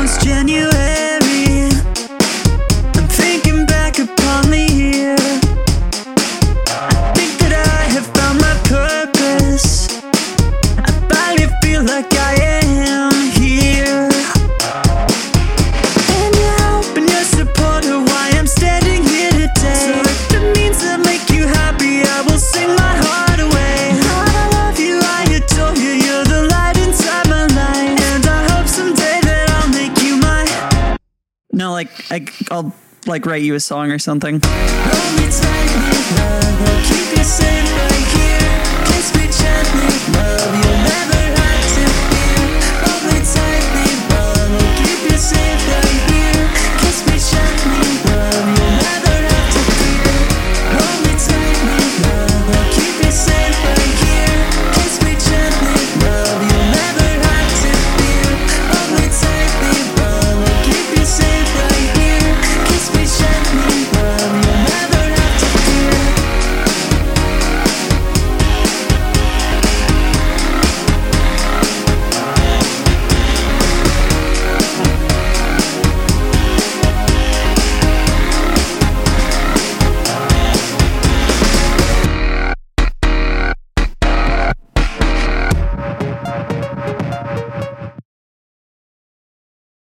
was January. I'm thinking back upon the year. I think that I have found my purpose. I finally feel like I am here. And your help and your support are why I'm standing here today. So if it means that make you happy, I will sing my heart away. I love you, I adore you, you're the light inside my life. And I hope someday that I'll make you mine. No, like, I'll like write you a song or something. Hold me tight, my love, I'll keep you safe.